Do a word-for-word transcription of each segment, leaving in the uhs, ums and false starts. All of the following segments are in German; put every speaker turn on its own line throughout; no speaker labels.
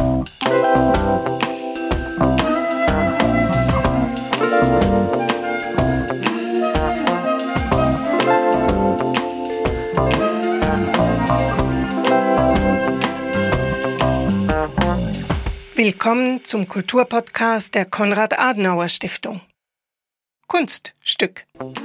Willkommen zum Kulturpodcast der Konrad-Adenauer-Stiftung. Kunststück.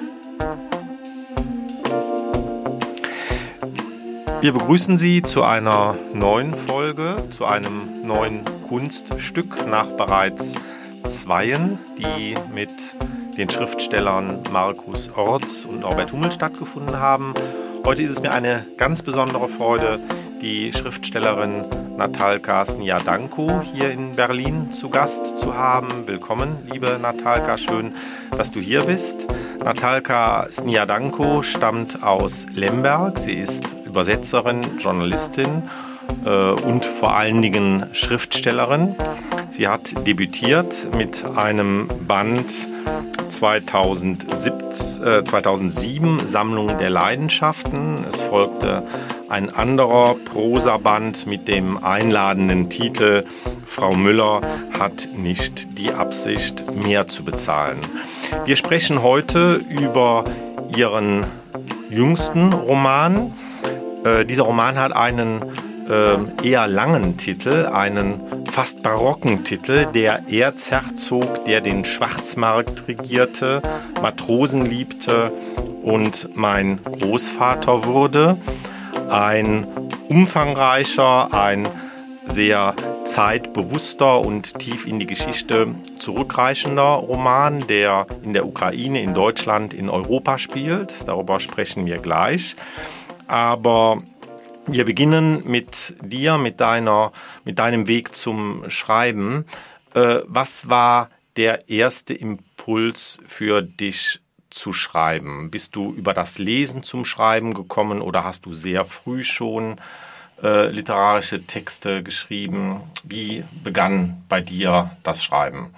Wir begrüßen Sie zu einer neuen Folge, zu einem neuen Kunststück nach bereits zweien, die mit den Schriftstellern Markus Orts und Norbert Hummel stattgefunden haben. Heute ist es mir eine ganz besondere Freude, die Schriftstellerin Natalka Sniadanko hier in Berlin zu Gast zu haben. Willkommen, liebe Natalka, schön, dass du hier bist. Natalka Sniadanko stammt aus Lemberg. Sie ist Übersetzerin, Journalistin äh, und vor allen Dingen Schriftstellerin. Sie hat debütiert mit einem Band zweitausendsiebzehn, äh, zweitausendsieben, Sammlung der Leidenschaften. Es folgte ein anderer Prosaband mit dem einladenden Titel Frau Müller hat nicht die Absicht, mehr zu bezahlen. Wir sprechen heute über ihren jüngsten Roman. Äh, dieser Roman hat einen äh, eher langen Titel, einen fast barocken Titel, Der Erzherzog, der den Schwarzmarkt regierte, Matrosen liebte und mein Großvater wurde. Ein umfangreicher, ein sehr zeitbewusster und tief in die Geschichte zurückreichender Roman, der in der Ukraine, in Deutschland, in Europa spielt. Darüber sprechen wir gleich. Aber wir beginnen mit dir, mit deiner, mit deinem Weg zum Schreiben. Äh, was war der erste Impuls für dich zu schreiben? Bist du über das Lesen zum Schreiben gekommen oder hast du sehr früh schon äh, literarische Texte geschrieben? Wie begann bei dir das Schreiben?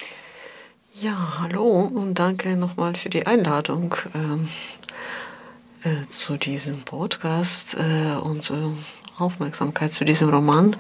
Ja, hallo und danke nochmal für die Einladung ähm, äh, zu diesem Podcast äh, und äh, Aufmerksamkeit zu diesem Roman.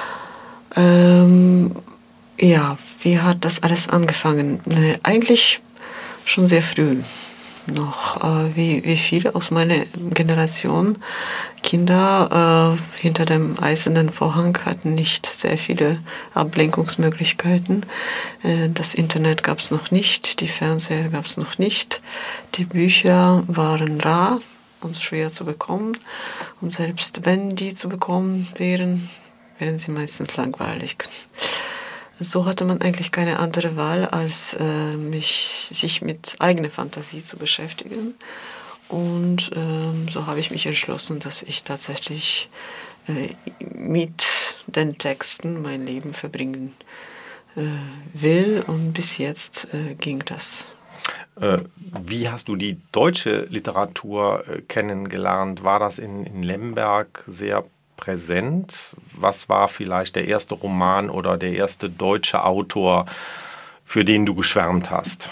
Ähm, ja, wie hat das alles angefangen? Äh, eigentlich schon sehr früh noch, äh, wie, wie viele aus meiner Generation. Kinder äh, hinter dem eisernen Vorhang hatten nicht sehr viele Ablenkungsmöglichkeiten. Äh, das Internet gab es noch nicht, die Fernseher gab es noch nicht, die Bücher waren rar und schwer zu bekommen. Und selbst wenn die zu bekommen wären, wären sie meistens langweilig. So hatte man eigentlich keine andere Wahl, als äh, mich, sich mit eigener Fantasie zu beschäftigen. Und ähm, so habe ich mich entschlossen, dass ich tatsächlich äh, mit den Texten mein Leben verbringen äh, will. Und bis jetzt äh, ging das.
Äh, wie hast du die deutsche Literatur äh, kennengelernt? War das in, in Lemberg sehr präsent? Was war vielleicht der erste Roman oder der erste deutsche Autor, für den du geschwärmt hast?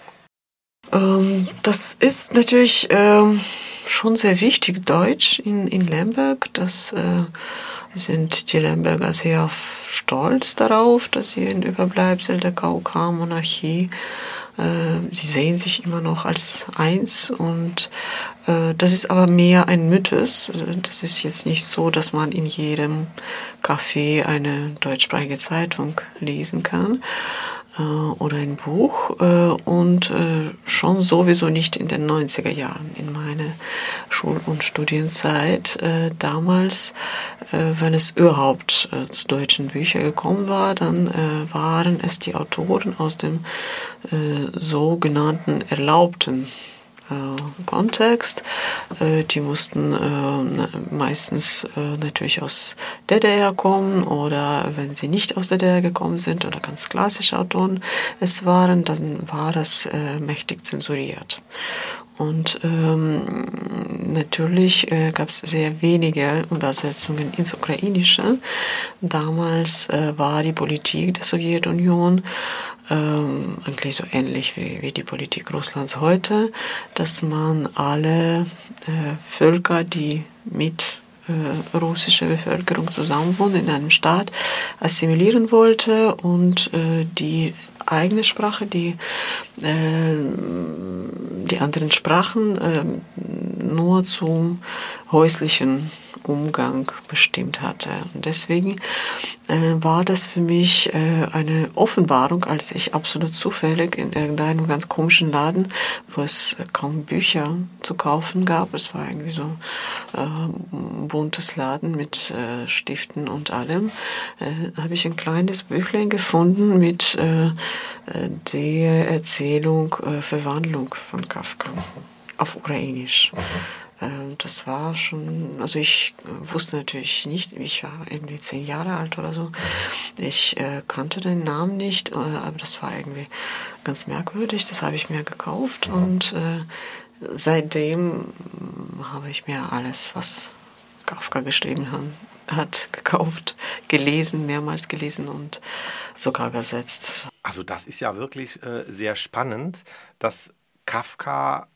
Ähm, das ist natürlich ähm, schon sehr wichtig, Deutsch in, in Lemberg. Das äh, sind die Lemberger sehr stolz darauf, dass sie ein Überbleibsel der K U K-Monarchie. Sie sehen sich immer noch als eins und äh, das ist aber mehr ein Mythos. Das ist jetzt nicht so, dass man in jedem Café eine deutschsprachige Zeitung lesen kann äh, oder ein Buch äh, und äh, schon sowieso nicht in den neunziger Jahren, in meiner Schul- und Studienzeit. Äh, damals, äh, wenn es überhaupt äh, zu deutschen Büchern gekommen war, dann äh, waren es die Autoren aus dem äh, sogenannten erlaubten äh, Kontext. Äh, die mussten äh, meistens äh, natürlich aus D D R kommen oder wenn sie nicht aus D D R gekommen sind oder ganz klassische Autoren es waren, dann war das äh, mächtig zensuriert. Und ähm, natürlich äh, gab es sehr wenige Übersetzungen ins Ukrainische. Damals äh, war die Politik der Sowjetunion ähm, eigentlich so ähnlich wie, wie die Politik Russlands heute, dass man alle äh, Völker, die mit äh, russische Bevölkerung zusammenwohnt in einem Staat, assimilieren wollte und äh, die eigene Sprache, die, äh, die anderen Sprachen äh, nur zum häuslichen Umgang bestimmt hatte. Und deswegen äh, war das für mich äh, eine Offenbarung, als ich absolut zufällig in irgendeinem ganz komischen Laden, wo es kaum Bücher zu kaufen gab, es war irgendwie so äh, ein buntes Laden mit äh, Stiften und allem, äh, habe ich ein kleines Büchlein gefunden mit äh, der Erzählung äh, Verwandlung von Kafka auf Ukrainisch. Mhm. Das war schon, also ich wusste natürlich nicht, ich war irgendwie zehn Jahre alt oder so. Ich äh, kannte den Namen nicht, äh, aber das war irgendwie ganz merkwürdig. Das habe ich mir gekauft und äh, seitdem habe ich mir alles, was Kafka geschrieben hat, hat gekauft, gelesen, mehrmals gelesen und sogar übersetzt.
Also das ist ja wirklich äh, sehr spannend, dass Kafka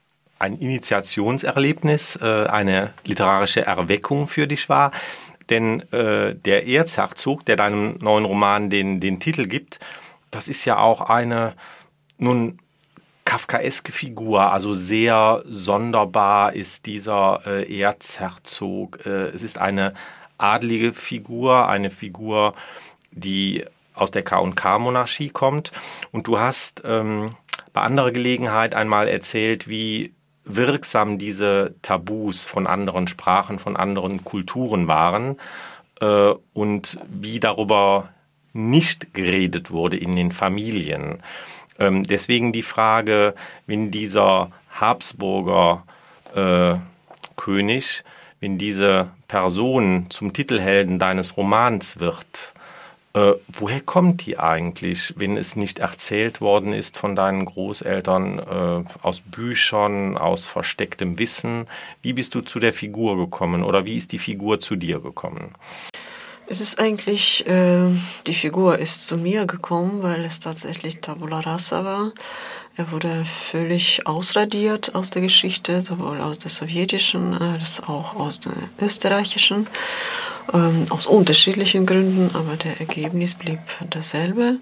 ein Initiationserlebnis, äh, eine literarische Erweckung für dich war. Denn äh, der Erzherzog, der deinem neuen Roman den, den Titel gibt, das ist ja auch eine nun kafkaeske Figur. Also sehr sonderbar ist dieser äh, Erzherzog. Äh, es ist eine adlige Figur, eine Figur, die aus der K und K-Monarchie kommt. Und du hast ähm, bei anderer Gelegenheit einmal erzählt, wie wirksam diese Tabus von anderen Sprachen, von anderen Kulturen waren äh, und wie darüber nicht geredet wurde in den Familien. Ähm, deswegen die Frage, wenn dieser Habsburger äh, König, wenn diese Person zum Titelhelden deines Romans wird, Äh, woher kommt die eigentlich, wenn es nicht erzählt worden ist von deinen Großeltern, äh, aus Büchern, aus verstecktem Wissen? Wie bist du zu der Figur gekommen oder wie ist die Figur zu dir gekommen?
Es ist eigentlich, äh, die Figur ist zu mir gekommen, weil es tatsächlich Tabula Rasa war. Er wurde völlig ausradiert aus der Geschichte, sowohl aus der sowjetischen als auch aus der österreichischen. Ähm, aus unterschiedlichen Gründen, aber der Ergebnis blieb dasselbe.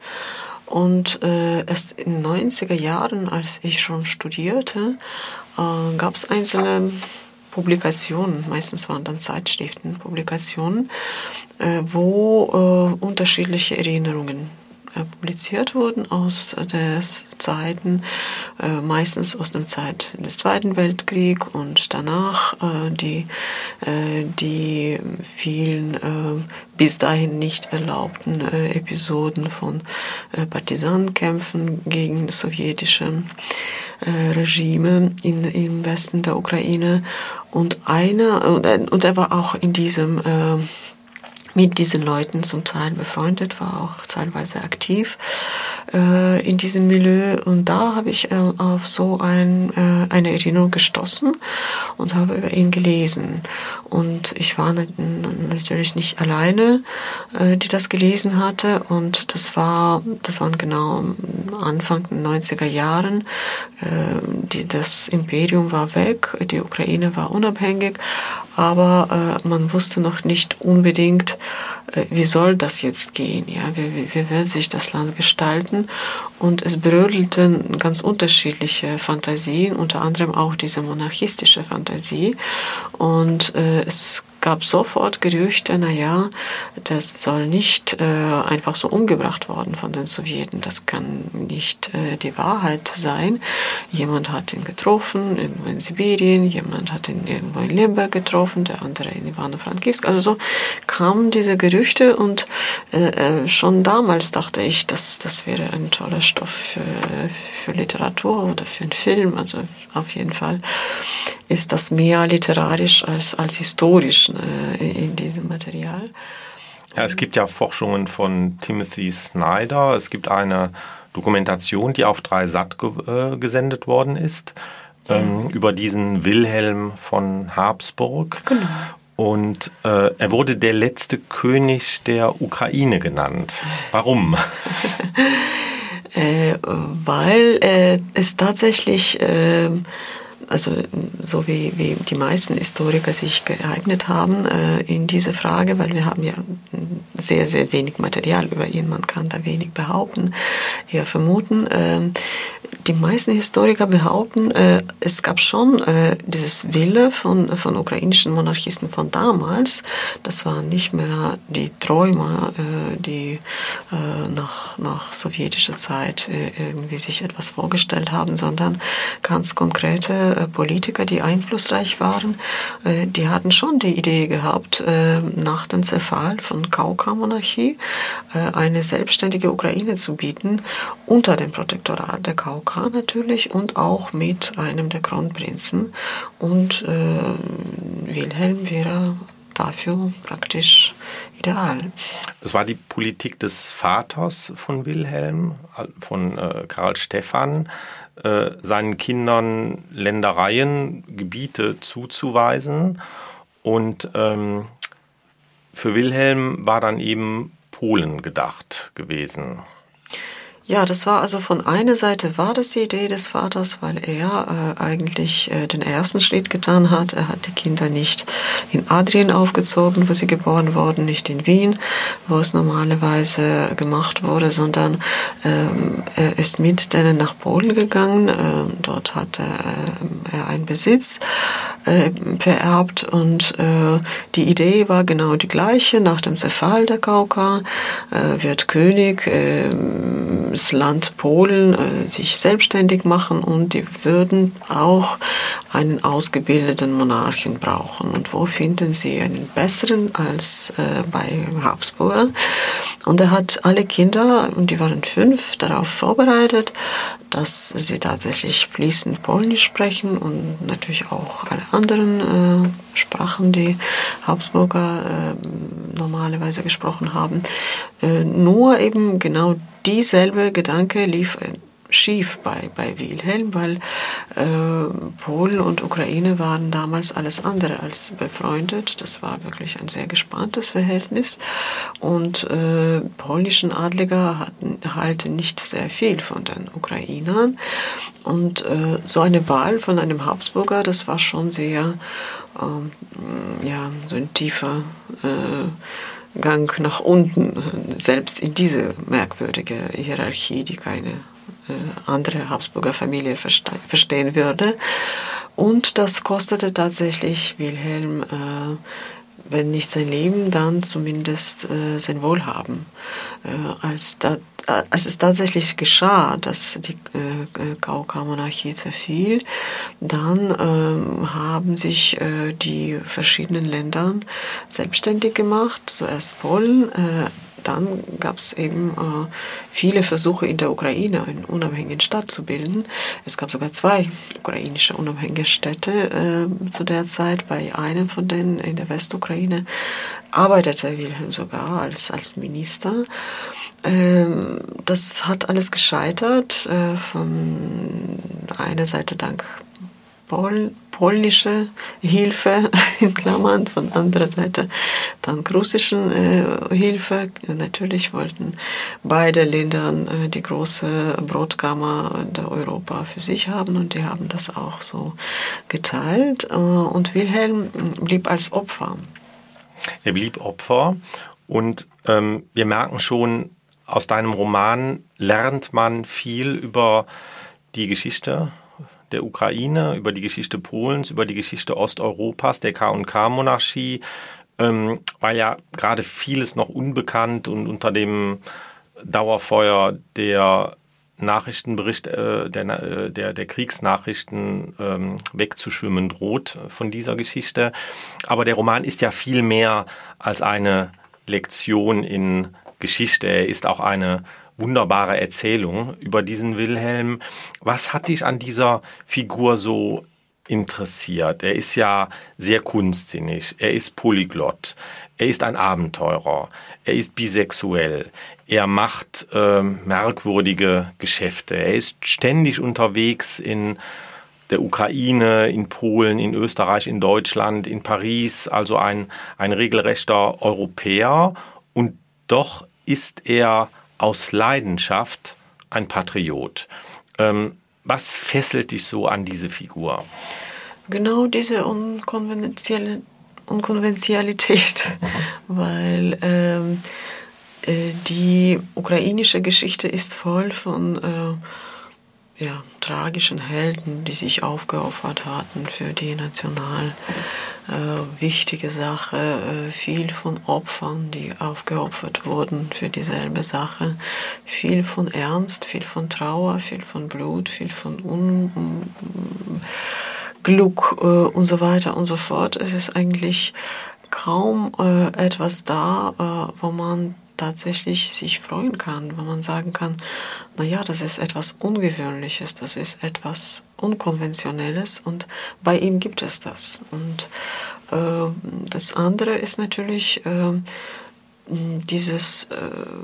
Und äh, erst in den neunziger Jahren, als ich schon studierte, äh, gab es einzelne Publikationen, meistens waren dann Zeitschriften, Publikationen, äh, wo äh, unterschiedliche Erinnerungen publiziert wurden aus den Zeiten, äh, meistens aus der Zeit des Zweiten Weltkriegs und danach äh, die, äh, die vielen äh, bis dahin nicht erlaubten äh, Episoden von äh, Partisanenkämpfen gegen das sowjetische äh, Regime in, im Westen der Ukraine. Und einer, und, und er war auch in diesem äh, mit diesen Leuten zum Teil befreundet, war auch teilweise aktiv äh, in diesem Milieu. Und da habe ich äh, auf so ein, äh, eine Erinnerung gestoßen und habe über ihn gelesen. Und ich war nicht, natürlich nicht alleine, äh, die das gelesen hatte. Und das war, das waren genau Anfang der neunziger Jahren. Äh, die, das Imperium war weg, die Ukraine war unabhängig, aber äh, man wusste noch nicht unbedingt, äh, wie soll das jetzt gehen, ja, wie, wie, wie wird sich das Land gestalten, und es brodelten ganz unterschiedliche Fantasien, unter anderem auch diese monarchistische Fantasie, und äh, es gab sofort Gerüchte, naja, das soll nicht äh, einfach so umgebracht worden von den Sowjeten, das kann nicht äh, die Wahrheit sein. Jemand hat ihn getroffen, irgendwo in Sibirien, jemand hat ihn irgendwo in Lemberg getroffen, der andere in Ivano-Frankivsk. Also so kamen diese Gerüchte, und äh, schon damals dachte ich, dass das wäre ein toller Stoff für, für Literatur oder für einen Film. Also auf jeden Fall ist das mehr literarisch als, als historisch in diesem Material.
Ja, es gibt ja Forschungen von Timothy Snyder. Es gibt eine Dokumentation, die auf drei Sat ge- äh, gesendet worden ist, ja. ähm, über diesen Wilhelm von Habsburg.
Genau.
Und äh, er wurde der letzte König der Ukraine genannt. Warum?
äh, weil äh, es tatsächlich äh, also so wie, wie die meisten Historiker sich geeignet haben äh, in diese Frage, weil wir haben ja sehr, sehr wenig Material über ihn, man kann da wenig behaupten, eher vermuten. Äh, die meisten Historiker behaupten, äh, es gab schon äh, dieses Wille von, von ukrainischen Monarchisten von damals, das waren nicht mehr die Träumer, äh, die äh, nach, nach sowjetischer Zeit äh, irgendwie sich etwas vorgestellt haben, sondern ganz konkrete äh, Politiker, die einflussreich waren, äh, die hatten schon die Idee gehabt, äh, nach dem Zerfall von Kauka-Monarchie äh, eine selbstständige Ukraine zu bieten, unter dem Protektorat der Kauka natürlich und auch mit einem der Kronprinzen. Und äh, Wilhelm wäre dafür praktisch ideal.
Es war die Politik des Vaters von Wilhelm, von äh, Karl Stephan, äh, seinen Kindern Ländereien, Gebiete zuzuweisen. Und ähm, für Wilhelm war dann eben Polen gedacht gewesen.
Ja, das war also von einer Seite war das die Idee des Vaters, weil er äh, eigentlich äh, den ersten Schritt getan hat. Er hat die Kinder nicht in Adrien aufgezogen, wo sie geboren wurden, nicht in Wien, wo es normalerweise gemacht wurde, sondern ähm, er ist mit denen nach Polen gegangen. Ähm, dort hat er, äh, er einen Besitz äh, vererbt und äh, die Idee war genau die gleiche. Nach dem Zerfall der Kauka äh, wird König äh, das Land Polen äh, sich selbstständig machen und die würden auch einen ausgebildeten Monarchen brauchen. Und wo finden sie einen besseren als äh, bei Habsburger? Und er hat alle Kinder, und die waren fünf, darauf vorbereitet, dass sie tatsächlich fließend Polnisch sprechen und natürlich auch alle anderen äh, Sprachen, die Habsburger äh, normalerweise gesprochen haben. Äh, nur eben genau dieselbe Gedanke lief schief bei, bei Wilhelm, weil äh, Polen und Ukraine waren damals alles andere als befreundet. Das war wirklich ein sehr gespanntes Verhältnis. Und äh, polnischen Adliger hatten halt nicht sehr viel von den Ukrainern. Und äh, so eine Wahl von einem Habsburger, das war schon sehr, äh, ja, so ein tiefer äh, Gang nach unten, selbst in diese merkwürdige Hierarchie, die keine andere Habsburger Familie verste- verstehen würde. Und das kostete tatsächlich Wilhelm, äh, wenn nicht sein Leben, dann zumindest äh, sein Wohlhaben. Äh, als, da, äh, als es tatsächlich geschah, dass die äh, Kauka-Monarchie zerfiel, dann äh, haben sich äh, die verschiedenen Länder selbstständig gemacht. Zuerst Polen, äh, dann gab es eben äh, viele Versuche in der Ukraine, einen unabhängigen Staat zu bilden. Es gab sogar zwei ukrainische unabhängige Städte äh, zu der Zeit. Bei einem von denen in der Westukraine arbeitete Wilhelm sogar als, als Minister. Ähm, das hat alles gescheitert, äh, von einer Seite dank Pol- polnische Hilfe, in Klammern, von anderer Seite dank russischen äh, Hilfe. Natürlich wollten beide Länder äh, die große Brotkammer der Europa für sich haben und die haben das auch so geteilt. Äh, und Wilhelm blieb als Opfer.
Er blieb Opfer und ähm, wir merken schon, aus deinem Roman lernt man viel über die Geschichte der Ukraine, über die Geschichte Polens, über die Geschichte Osteuropas, der K und K-Monarchie, ähm, weil ja gerade vieles noch unbekannt und unter dem Dauerfeuer der Nachrichtenbericht, äh, der, der, der Kriegsnachrichten ähm, wegzuschwimmen droht von dieser Geschichte. Aber der Roman ist ja viel mehr als eine Lektion in Geschichte. Er ist auch eine wunderbare Erzählung über diesen Wilhelm. Was hat dich an dieser Figur so interessiert? Er ist ja sehr kunstsinnig, er ist Polyglott, er ist ein Abenteurer, er ist bisexuell, er macht äh, merkwürdige Geschäfte, er ist ständig unterwegs in der Ukraine, in Polen, in Österreich, in Deutschland, in Paris, also ein, ein regelrechter Europäer, und doch ist er aus Leidenschaft ein Patriot. Ähm, Was fesselt dich so an diese Figur?
Genau diese Unkonventionelle, Unkonventionalität, mhm. weil ähm, äh, die ukrainische Geschichte ist voll von äh, ja, tragischen Helden, die sich aufgeopfert hatten für die national äh, wichtige Sache, äh, viel von Opfern, die aufgeopfert wurden für dieselbe Sache, viel von Ernst, viel von Trauer, viel von Blut, viel von Un- Glück äh, und so weiter und so fort. Es ist eigentlich kaum äh, etwas da, äh, wo man tatsächlich sich freuen kann, wo man sagen kann, na ja, das ist etwas Ungewöhnliches, das ist etwas Unkonventionelles und bei ihm gibt es das. Und äh, das andere ist natürlich äh, dieses, äh,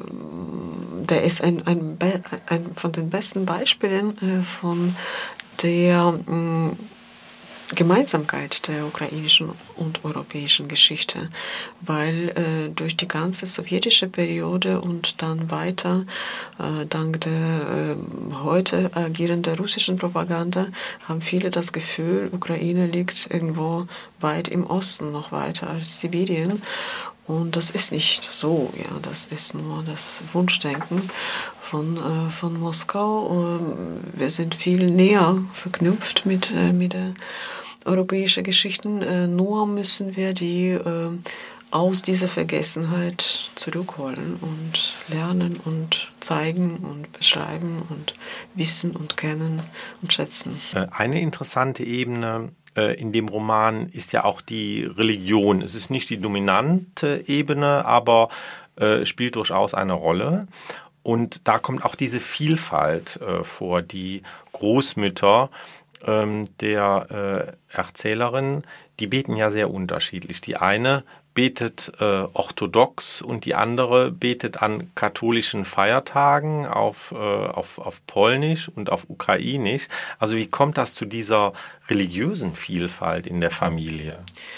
der ist ein, ein, ein von den besten Beispielen äh, von der mh, Gemeinsamkeit der ukrainischen und europäischen Geschichte, weil äh, durch die ganze sowjetische Periode und dann weiter äh, dank der äh, heute agierenden russischen Propaganda haben viele das Gefühl, Ukraine liegt irgendwo weit im Osten, noch weiter als Sibirien. Und das ist nicht so, ja, das ist nur das Wunschdenken von, äh, von Moskau. Wir sind viel näher verknüpft mit, äh, mit der europäischen Geschichten, äh, nur müssen wir die äh, aus dieser Vergessenheit zurückholen und lernen und zeigen und beschreiben und wissen und kennen und schätzen.
Eine interessante Ebene in dem Roman ist ja auch die Religion. Es ist nicht die dominante Ebene, aber äh, spielt durchaus eine Rolle. Und da kommt auch diese Vielfalt äh, vor. Die Großmütter ähm, der äh, Erzählerin, die beten ja sehr unterschiedlich. Die eine betet äh, orthodox und die andere betet an katholischen Feiertagen auf, äh, auf, auf Polnisch und auf Ukrainisch. Also wie kommt das zu dieser religiösen Vielfalt in der Familie?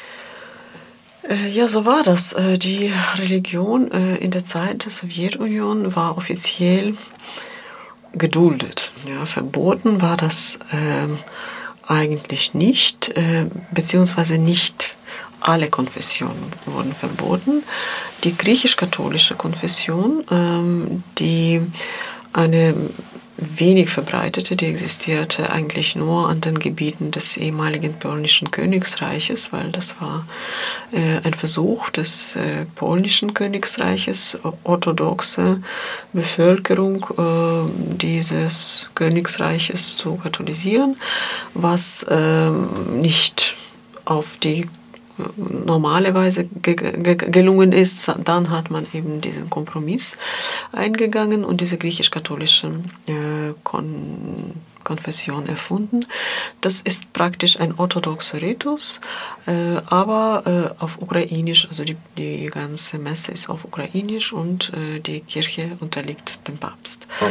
Äh, ja, so war das. Äh, die Religion äh, in der Zeit der Sowjetunion war offiziell geduldet. Ja, verboten war das äh, eigentlich nicht, äh, beziehungsweise nicht alle Konfessionen wurden verboten. Die griechisch-katholische Konfession, ähm, die eine wenig verbreitete, die existierte eigentlich nur an den Gebieten des ehemaligen polnischen Königsreiches, weil das war äh, ein Versuch des äh, polnischen Königsreiches, orthodoxe Bevölkerung äh, dieses Königsreiches zu katholisieren, was äh, nicht auf die normale Weise ge- ge- gelungen ist. Dann hat man eben diesen Kompromiss eingegangen und diese griechisch-katholische äh, Kon- Konfession erfunden. Das ist praktisch ein orthodoxer Ritus, äh, aber äh, auf Ukrainisch, also die, die ganze Messe ist auf Ukrainisch und äh, die Kirche unterliegt dem Papst. Oh.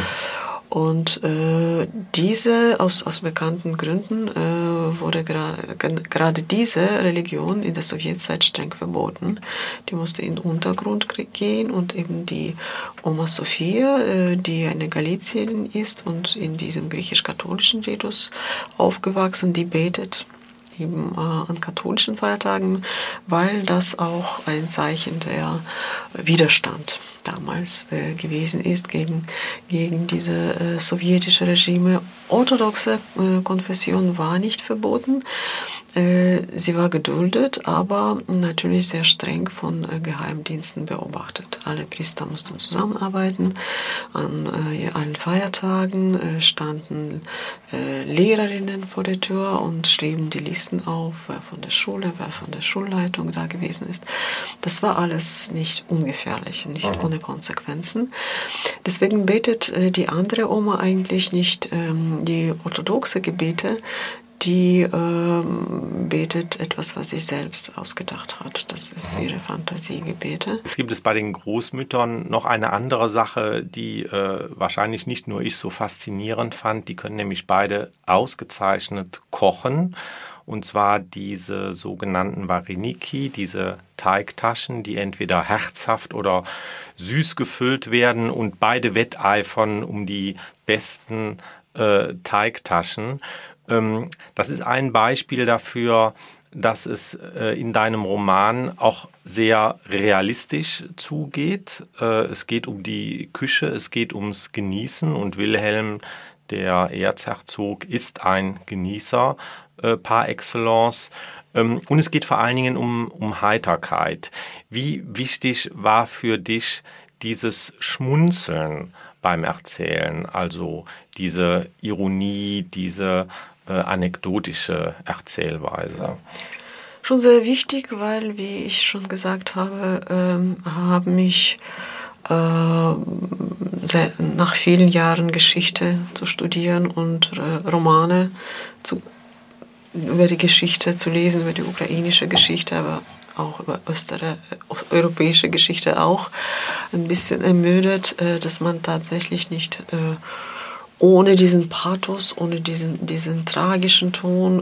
Und äh, diese, aus, aus bekannten Gründen, äh, wurde gerade diese Religion in der Sowjetzeit streng verboten. Die musste in den Untergrund gehen und eben die Oma Sophia, äh, die eine Galizierin ist und in diesem griechisch-katholischen Ritus aufgewachsen, die betet eben äh, an katholischen Feiertagen, weil das auch ein Zeichen der Widerstand damals äh, gewesen ist gegen, gegen diese äh, sowjetische Regime. Orthodoxe äh, Konfession war nicht verboten. Äh, sie war geduldet, aber natürlich sehr streng von äh, Geheimdiensten beobachtet. Alle Priester mussten zusammenarbeiten. An äh, allen Feiertagen äh, standen äh, Lehrerinnen vor der Tür und schrieben die Listen auf, wer von der Schule, wer von der Schulleitung da gewesen ist. Das war alles nicht ungefährlich, nicht mhm. ohne Konsequenzen. Deswegen betet äh, die andere Oma eigentlich nicht ähm, die orthodoxe Gebete, die ähm, betet etwas, was sie selbst ausgedacht hat. Das ist ihre Fantasiegebete.
Jetzt gibt es bei den Großmüttern noch eine andere Sache, die äh, wahrscheinlich nicht nur ich so faszinierend fand. Die können nämlich beide ausgezeichnet kochen. Und zwar diese sogenannten Vareniki, diese Teigtaschen, die entweder herzhaft oder süß gefüllt werden. Und beide wetteifern um die besten äh, Teigtaschen. Ähm, das ist ein Beispiel dafür, dass es äh, in deinem Roman auch sehr realistisch zugeht. Äh, es geht um die Küche, es geht ums Genießen und Wilhelm, der Erzherzog, ist ein Genießer äh, par excellence. Ähm, und es geht vor allen Dingen um, um Heiterkeit. Wie wichtig war für dich dieses Schmunzeln beim Erzählen, also diese Ironie, diese äh, anekdotische Erzählweise?
Schon sehr wichtig, weil, wie ich schon gesagt habe, ähm, haben mich äh, sehr, nach vielen Jahren Geschichte zu studieren und äh, Romane zu, über die Geschichte zu lesen, über die ukrainische Geschichte, aber auch über österreichische, europäische Geschichte auch, ein bisschen ermüdet, äh, dass man tatsächlich nicht äh, ohne diesen Pathos, ohne diesen, diesen tragischen Ton,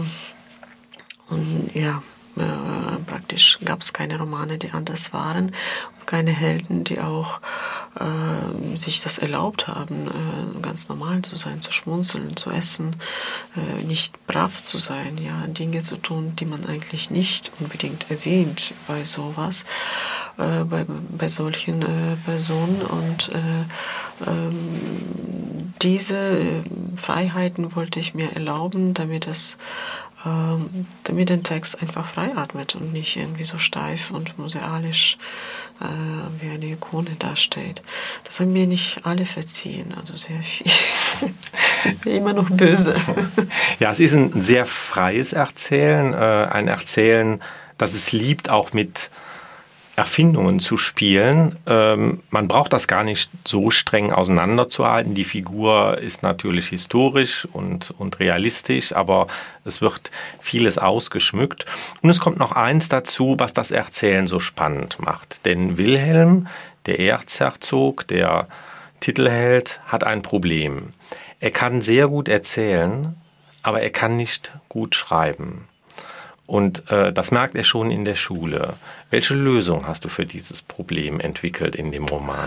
äh, und ja, äh, praktisch gab es keine Romane, die anders waren und keine Helden, die auch äh, sich das erlaubt haben, äh, ganz normal zu sein, zu schmunzeln, zu essen, äh, nicht brav zu sein, ja, Dinge zu tun, die man eigentlich nicht unbedingt erwähnt bei sowas, äh, bei, bei solchen äh, Personen. Und äh, ähm, diese Freiheiten wollte ich mir erlauben, damit das ähm, damit der Text einfach frei atmet und nicht irgendwie so steif und musealisch äh, wie eine Ikone dasteht. Das haben mir nicht alle verziehen, also sehr viel. Sind mir immer noch böse.
Ja, es ist ein sehr freies Erzählen, äh, ein Erzählen, das es liebt, auch mit Erfindungen zu spielen. Ähm, man braucht das gar nicht so streng auseinanderzuhalten. Die Figur ist natürlich historisch und, und realistisch, aber es wird vieles ausgeschmückt. Und es kommt noch eins dazu, was das Erzählen so spannend macht. Denn Wilhelm, der Erzherzog, der Titelheld, hat ein Problem. Er kann sehr gut erzählen, aber er kann nicht gut schreiben. Und äh, das merkt er schon in der Schule. Welche Lösung hast du für dieses Problem entwickelt in dem Roman?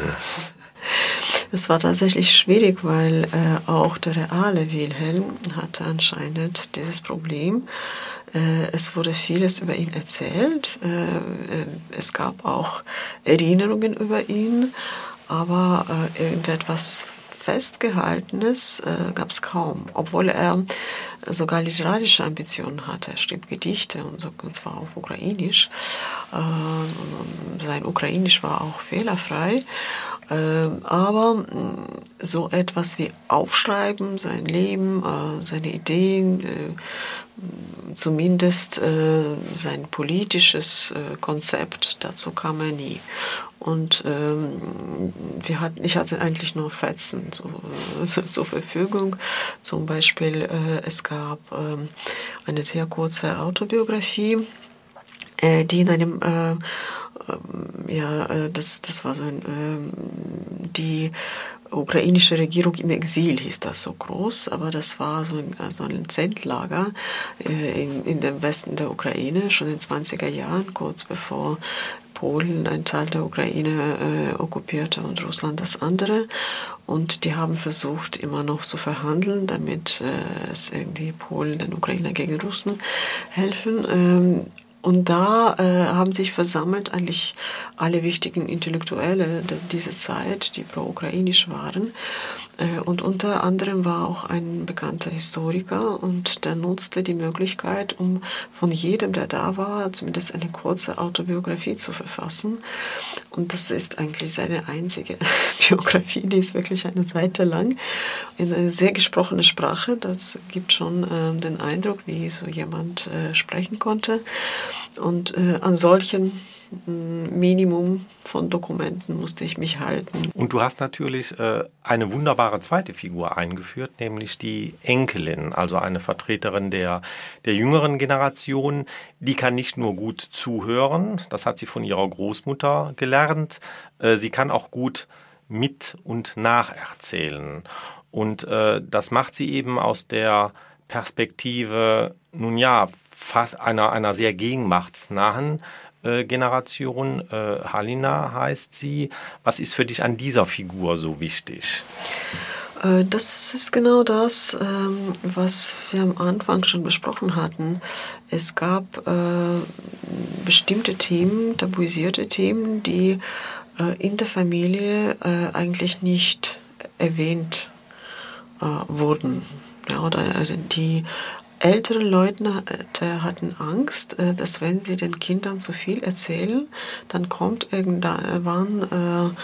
Es war tatsächlich schwierig, weil äh, auch der reale Wilhelm hatte anscheinend dieses Problem. Äh, es wurde vieles über ihn erzählt. Äh, es gab auch Erinnerungen über ihn, aber äh, irgendetwas Festgehaltenes äh, gab es kaum, obwohl er sogar literarische Ambitionen hatte. Er schrieb Gedichte und, so, und zwar auf Ukrainisch. Äh, sein Ukrainisch war auch fehlerfrei. Äh, aber äh, so etwas wie Aufschreiben, sein Leben, äh, seine Ideen, äh, zumindest äh, sein politisches äh, Konzept, dazu kam er nie. Und ähm, wir hatten, ich hatte eigentlich nur Fetzen zu, so, zur Verfügung. Zum Beispiel, äh, es gab ähm, eine sehr kurze Autobiografie, äh, die in einem, äh, äh, ja, äh, das, das war so ein, äh, die ukrainische Regierung im Exil hieß das so groß, aber das war so ein, so ein Zeltlager äh, in, in dem Westen der Ukraine, schon in den zwanziger Jahren, kurz bevor Polen einen Teil der Ukraine äh, okkupierte und Russland das andere. Und die haben versucht, immer noch zu verhandeln, damit äh, es irgendwie Polen den Ukrainer gegen Russen helfen. Ähm, Und da äh, haben sich versammelt eigentlich alle wichtigen Intellektuelle dieser Zeit, die pro-ukrainisch waren. Äh, und unter anderem war auch ein bekannter Historiker und der nutzte die Möglichkeit, um von jedem, der da war, zumindest eine kurze Autobiografie zu verfassen. Und das ist eigentlich seine einzige Biografie, die ist wirklich eine Seite lang, in eine sehr gesprochene Sprache. Das gibt schon äh, den Eindruck, wie so jemand äh, sprechen konnte. Und äh, an solchen äh, Minimum von Dokumenten musste ich mich halten.
Und du hast natürlich äh, eine wunderbare zweite Figur eingeführt, nämlich die Enkelin, also eine Vertreterin der, der jüngeren Generation. Die kann nicht nur gut zuhören, das hat sie von ihrer Großmutter gelernt, äh, sie kann auch gut mit- und nacherzählen. Und äh, das macht sie eben aus der Perspektive, nun ja, fast einer, einer sehr gegenmachtsnahen äh, Generation. Äh, Halina heißt sie. Was ist für dich an dieser Figur so wichtig?
Das ist genau das, was wir am Anfang schon besprochen hatten. Es gab bestimmte Themen, tabuisierte Themen, die in der Familie eigentlich nicht erwähnt wurden. Ja, oder die älteren Leute hatten Angst, dass wenn sie den Kindern zu viel erzählen, dann kommt irgendwann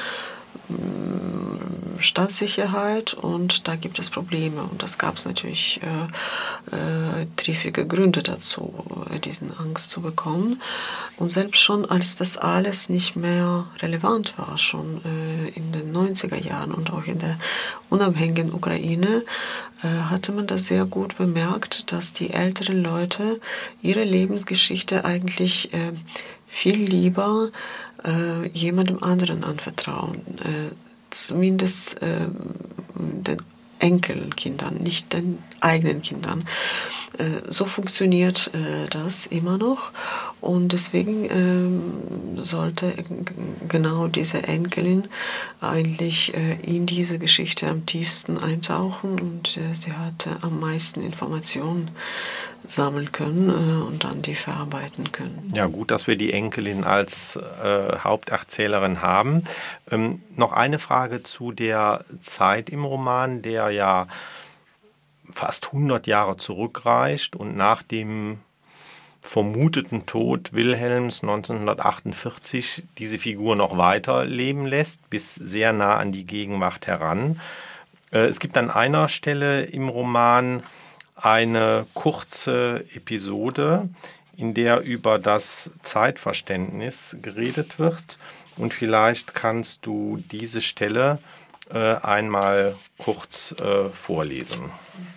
Staatssicherheit und da gibt es Probleme. Und das gab es natürlich äh, äh, triefige Gründe dazu, äh, diesen Angst zu bekommen. Und selbst schon, als das alles nicht mehr relevant war, schon äh, in den neunziger Jahren und auch in der unabhängigen Ukraine, äh, hatte man das sehr gut bemerkt, dass die älteren Leute ihre Lebensgeschichte eigentlich äh, viel lieber äh, jemandem anderen anvertrauen, äh, zumindest äh, den Enkelkindern, nicht den eigenen Kindern. Äh, so funktioniert äh, das immer noch und deswegen äh, sollte genau diese Enkelin eigentlich äh, in diese Geschichte am tiefsten eintauchen und äh, sie hatte am meisten Informationen sammeln können äh, und dann die verarbeiten können.
Ja, gut, dass wir die Enkelin als äh, Haupterzählerin haben. Ähm, noch eine Frage zu der Zeit im Roman, der ja fast hundert Jahre zurückreicht und nach dem vermuteten Tod Wilhelms neunzehnhundertachtundvierzig diese Figur noch weiter leben lässt, bis sehr nah an die Gegenwart heran. Äh, es gibt an einer Stelle im Roman eine kurze Episode, in der über das Zeitverständnis geredet wird. Und vielleicht kannst du diese Stelle äh, einmal kurz äh, vorlesen.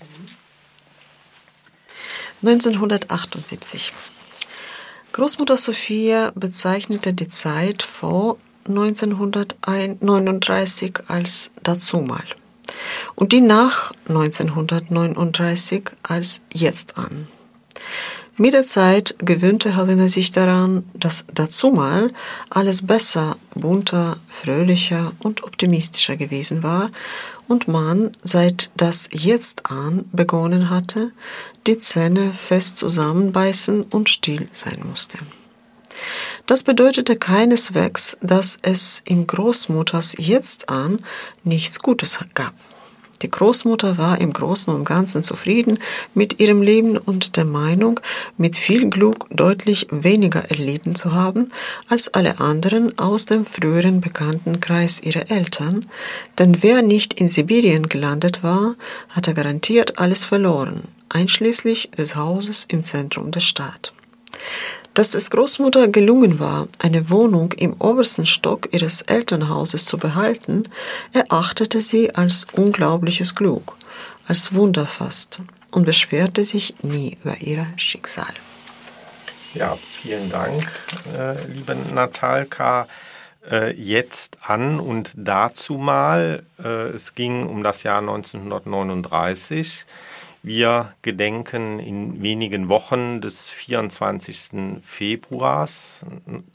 neunzehnhundertachtundsiebzig. Großmutter Sophia bezeichnete die Zeit vor neunzehnhundertneununddreißig als dazumal und die nach neunzehnhundertneununddreißig als jetzt an. Mit der Zeit gewöhnte Helena sich daran, dass dazumal alles besser, bunter, fröhlicher und optimistischer gewesen war und man seit das Jetzt an begonnen hatte, die Zähne fest zusammenbeißen und still sein musste. Das bedeutete keineswegs, dass es im Großmutters Jetzt an nichts Gutes gab. Die Großmutter war im Großen und Ganzen zufrieden mit ihrem Leben und der Meinung, mit viel Glück deutlich weniger erlitten zu haben als alle anderen aus dem früheren Bekanntenkreis ihrer Eltern, denn wer nicht in Sibirien gelandet war, hatte garantiert alles verloren, einschließlich des Hauses im Zentrum der Stadt. Dass es Großmutter gelungen war, eine Wohnung im obersten Stock ihres Elternhauses zu behalten, erachtete sie als unglaubliches Glück, als Wunder fast und beschwerte sich nie über ihr Schicksal.
Ja, vielen Dank, äh, liebe Natalka. Äh, jetzt an und dazu mal. Äh, es ging um das Jahr neunzehnhundertneununddreißig. Wir gedenken in wenigen Wochen des vierundzwanzigsten Februars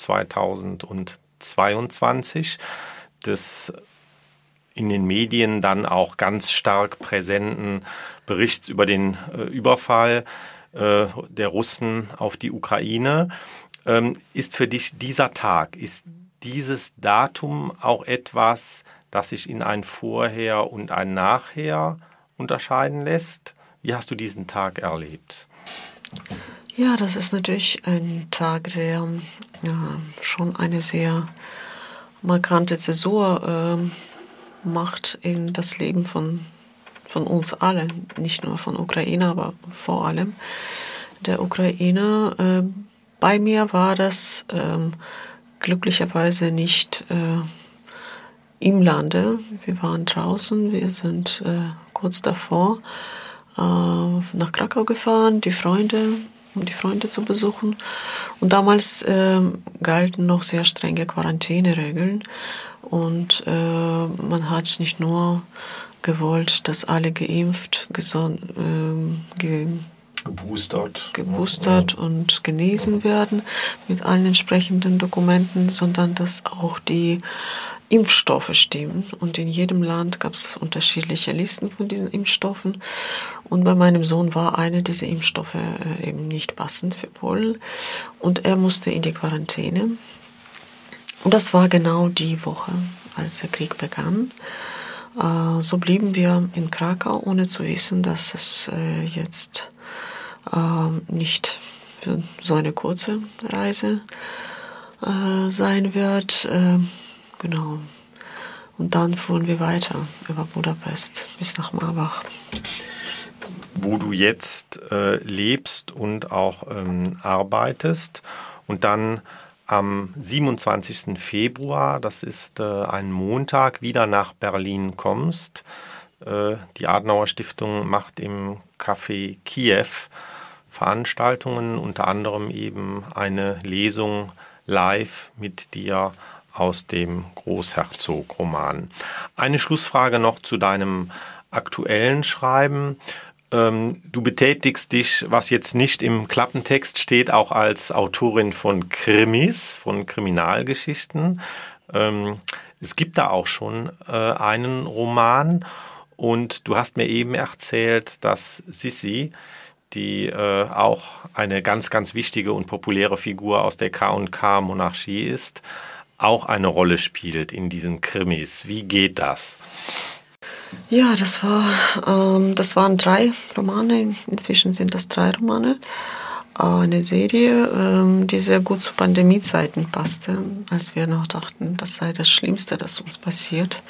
zweitausendzweiundzwanzig, des in den Medien dann auch ganz stark präsenten Berichts über den äh, Überfall äh, der Russen auf die Ukraine. Ähm, ist für dich dieser Tag, ist dieses Datum auch etwas, das sich in ein Vorher und ein Nachher unterscheiden lässt? Wie hast du diesen Tag erlebt?
Ja, das ist natürlich ein Tag, der ja, schon eine sehr markante Zäsur äh, macht in das Leben von, von uns allen, nicht nur von Ukrainer, aber vor allem der Ukrainer. Äh, bei mir war das äh, glücklicherweise nicht äh, im Lande. Wir waren draußen, wir sind äh, kurz davor nach Krakau gefahren, die Freunde, um die Freunde zu besuchen. Und damals äh, galten noch sehr strenge Quarantäneregeln. Und äh, man hat nicht nur gewollt, dass alle geimpft, geson- äh, ge-
geboostert,
geboostert ja. und genesen werden mit allen entsprechenden Dokumenten, sondern dass auch die Impfstoffe stimmen. Und in jedem Land gab es unterschiedliche Listen von diesen Impfstoffen. Und bei meinem Sohn war eine dieser Impfstoffe äh, eben nicht passend für Polen. Und er musste in die Quarantäne. Und das war genau die Woche, als der Krieg begann. Äh, so blieben wir in Krakau, ohne zu wissen, dass es äh, jetzt äh, nicht für so eine kurze Reise äh, sein wird. Äh, genau. Und dann fuhren wir weiter über Budapest bis nach Marbach.
Wo du jetzt äh, lebst und auch ähm, arbeitest und dann am siebenundzwanzigsten Februar, das ist äh, ein Montag, wieder nach Berlin kommst. Äh, die Adenauer Stiftung macht im Café Kiew Veranstaltungen, unter anderem eben eine Lesung live mit dir aus dem Großherzog-Roman. Eine Schlussfrage noch zu deinem aktuellen Schreiben. Du betätigst dich, was jetzt nicht im Klappentext steht, auch als Autorin von Krimis, von Kriminalgeschichten. Es gibt da auch schon einen Roman und du hast mir eben erzählt, dass Sissi, die auch eine ganz, ganz wichtige und populäre Figur aus der K und K-Monarchie ist, auch eine Rolle spielt in diesen Krimis. Wie geht das?
Ja, das war, ähm, das waren drei Romane. Inzwischen sind das drei Romane. Eine Serie, ähm, die sehr gut zu Pandemiezeiten passte, als wir noch dachten, das sei das Schlimmste, das uns passiert.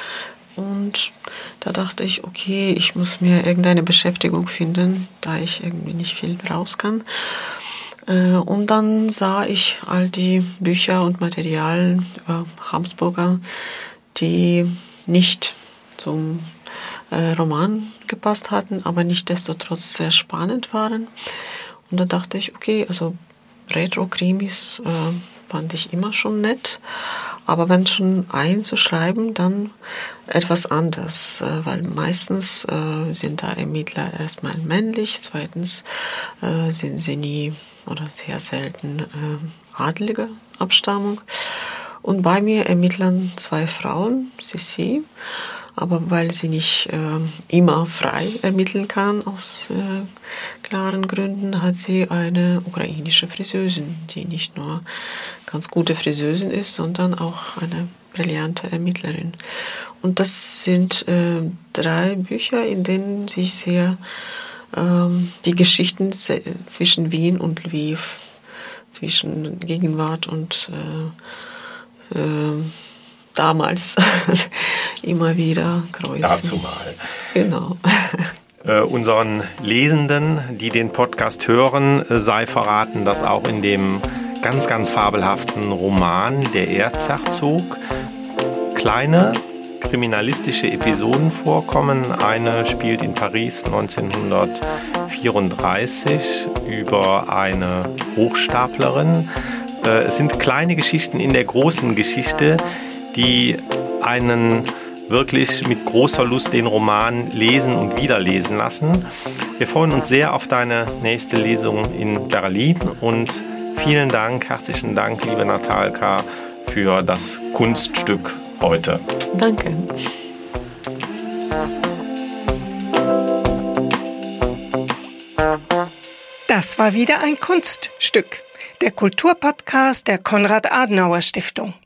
Und da dachte ich, okay, ich muss mir irgendeine Beschäftigung finden, da ich irgendwie nicht viel raus kann. Äh, und dann sah ich all die Bücher und Materialien über Habsburger, die nicht zum äh, Roman gepasst hatten, aber nichtsdestotrotz sehr spannend waren. Und da dachte ich, okay, also Retro-Krimis äh, fand ich immer schon nett, aber wenn schon einzuschreiben, dann etwas anders, äh, weil meistens äh, sind da Ermittler erstmal männlich, zweitens äh, sind sie nie oder sehr selten äh, adlige Abstammung. Und bei mir ermitteln zwei Frauen, Sissi, aber weil sie nicht äh, immer frei ermitteln kann, aus äh, klaren Gründen, hat sie eine ukrainische Friseusin, die nicht nur ganz gute Friseusin ist, sondern auch eine brillante Ermittlerin. Und das sind äh, drei Bücher, in denen sich sehr ähm, die Geschichten zwischen Wien und Lviv, zwischen Gegenwart und äh, äh, damals immer wieder kreuzen.
Dazu mal.
Genau.
Äh, unseren Lesenden, die den Podcast hören, sei verraten, dass auch in dem ganz, ganz fabelhaften Roman Der Erzherzog kleine kriminalistische Episoden vorkommen. Eine spielt in Paris neunzehnhundertvierunddreißig über eine Hochstaplerin. Äh, es sind kleine Geschichten in der großen Geschichte, die einen wirklich mit großer Lust den Roman lesen und wieder lesen lassen. Wir freuen uns sehr auf deine nächste Lesung in Berlin und vielen Dank, herzlichen Dank, liebe Natalka, für das Kunststück heute.
Danke.
Das war wieder ein Kunststück, der Kulturpodcast der Konrad-Adenauer Stiftung.